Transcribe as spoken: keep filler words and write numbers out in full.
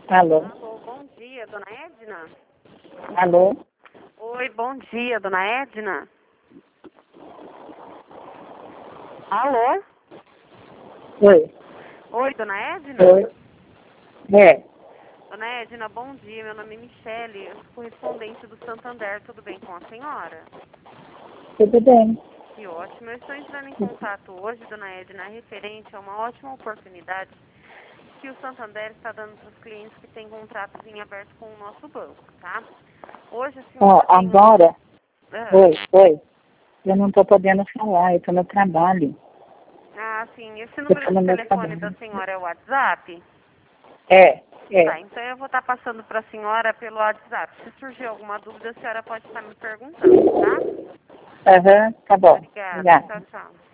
Alô? Alô, bom dia, dona Edna? Alô? Oi, bom dia, dona Edna? Alô? Oi? Oi, dona Edna? Oi? É, Dona Edna, bom dia, meu nome é Michele, eu sou correspondente do Santander, tudo bem com a senhora? tudo bem. Que ótimo, eu estou entrando em contato hoje, dona Edna, referente a uma ótima oportunidade que o Santander está dando para os clientes que têm contratos em aberto com o nosso banco, tá? Hoje a Ó, senhora tem um... agora, Ah, oi, oi. Eu não tô podendo falar, eu tô no trabalho. ah, sim, esse Eu número tô de no meu telefone da trabalho. senhora é o WhatsApp? É, é. Tá, então eu vou estar passando para a senhora pelo WhatsApp. Se surgir alguma dúvida, a senhora pode estar me perguntando, tá? Aham, tá bom. Obrigada. Obrigada. Tchau, tchau.